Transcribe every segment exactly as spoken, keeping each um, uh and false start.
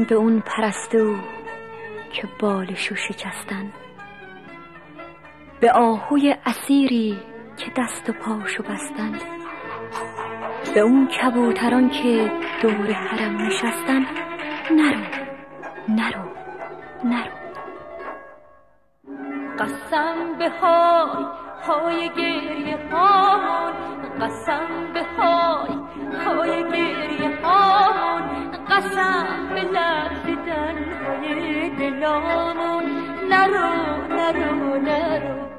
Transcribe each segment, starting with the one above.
به اون پرستو که بالشو شکستن، به آهوی اسیری که دست و پاشو بستن، به اون کبوتران که دور حرم نشستن. نرو نرو نرو. قسم به های های گریه هامون، قسم به های های گریه هامون، قسم به لرزیدن های دلامون. نرو نرو نرو.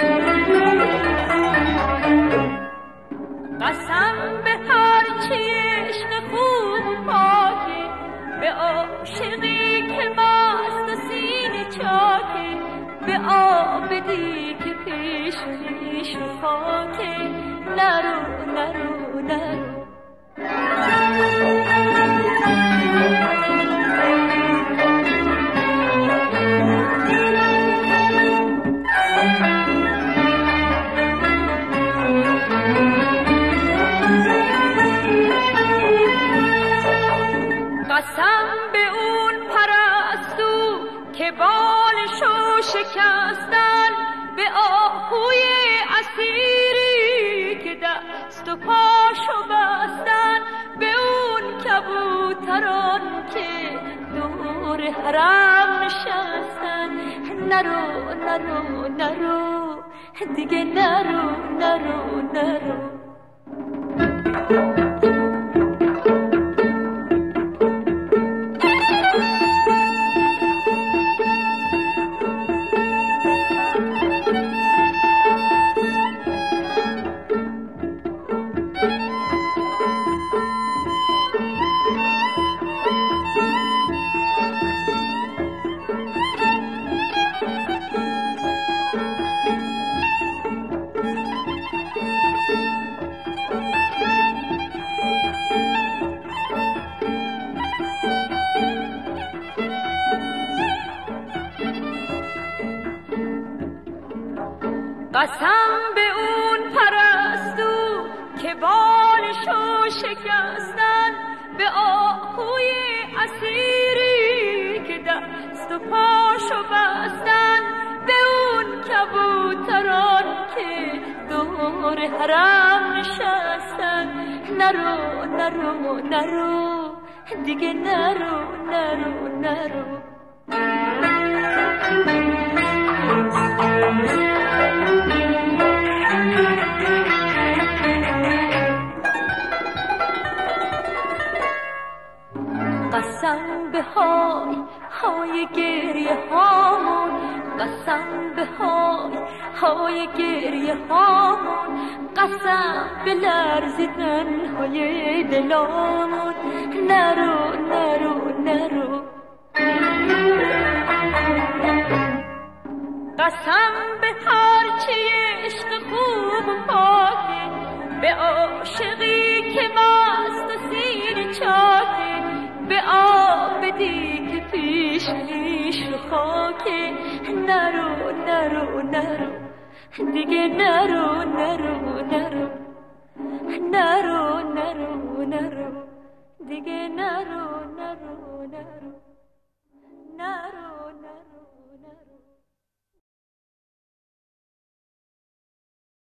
قسم به هر چی عشق خوب و پاکی، به عاشقی که مست و سینه چاکی، به آبدی که پیش پیش و خاکی. نرو نرو نرو. قسم به اون پرستو که بالشو شکستن، به آهوی اسیری که دست و پاشو بستن، به اون کبوتران که دور حرم نشستن. نرو نرو نرو دیگه، نرو نرو نرو. قسم به اون پرستو که بالشو شکستن، به آهوی اسیری که دست و پاشو بستن، به اون کبوتران که دور حرم نشستن. نرو نرو نرو دیگه، نرو نرو نرو. قسم به های های گریه هامون، قسم به های های گریه هامون، قسم به لرزیدن های دلامون. نرو نرو نرو. قسم به هر چی عشق خوب و پاکی، به عاشقی که مست و سینه چاکی، به آبدی که پیش پیش و خاکی. نرو نرو نرو دیگه، نرو نرو نرو. نرو نرو نرو دیگه، نرو.